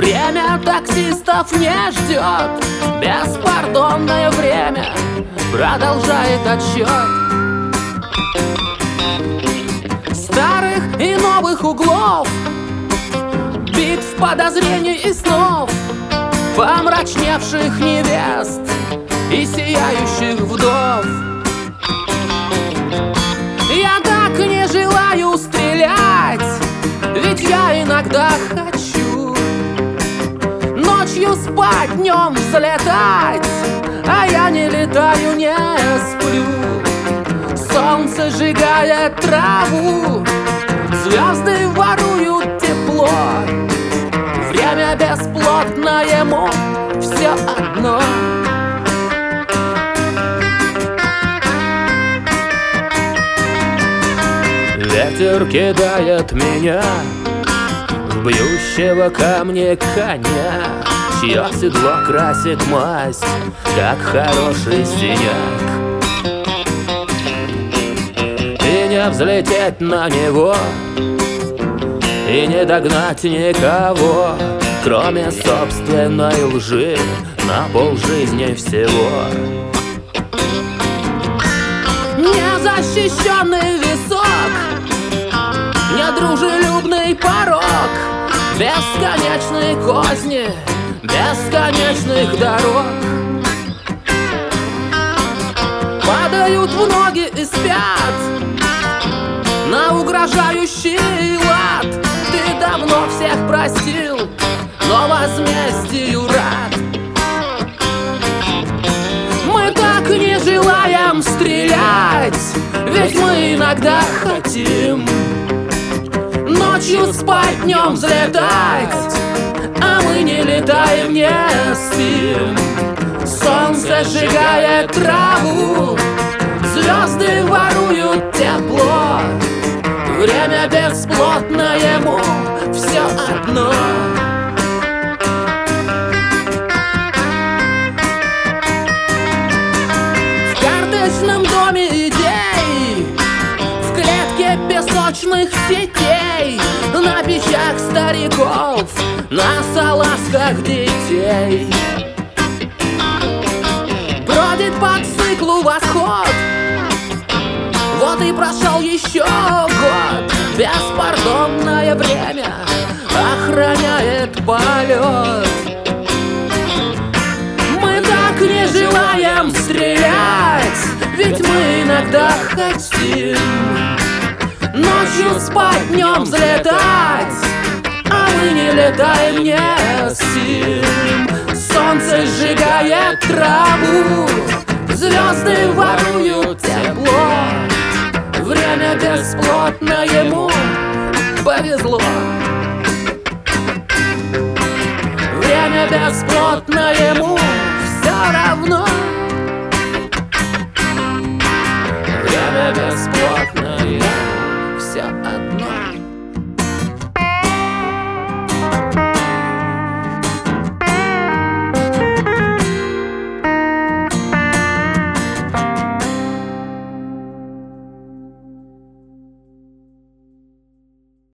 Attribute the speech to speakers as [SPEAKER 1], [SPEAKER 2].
[SPEAKER 1] Время таксистов не ждет, беспардонное время продолжает отсчет. Старых и новых углов, битв, подозрений и снов, помрачневших невест и сияющих вдов. Я так не желаю стрелять, ведь я иногда хочу ночью спать, днем взлетать, а я не летаю, не сплю. Солнце сжигает траву, звезды воруют тепло. Время бесплотно, ему все одно. Ветер кидает меня в бьющего камня коня, чье седло красит масть, как хороший синяк. И не взлететь на него, и не догнать никого, кроме собственной лжи на полжизни всего. Незащищенный висок, недружелюбный порог, бесконечные козни бесконечных дорог. Падают в ноги и спят на угрожающий лад. Ты давно всех простил, но возмездию рад. Мы так не желаем стрелять, ведь мы иногда хотим ночью спать, днем взлетать, а мы не летаем, не спим. Солнце сжигает траву, звезды воруют тепло. Время бесплотно, ему все одно. В карточном доме идей, в клетке песочных сетей, на печах стариков, на салазках детей. Бродит по циклу восход, вот и прошел еще год. Беспардонное время охраняет полет. Мы так не желаем стрелять, ведь мы иногда хотим ночью спать, днем взлетать, а мы не летаем, не спим. Солнце сжигает траву, звезды воруют тепло. Время бесплотно, ему повезло. Время бесплотно, ему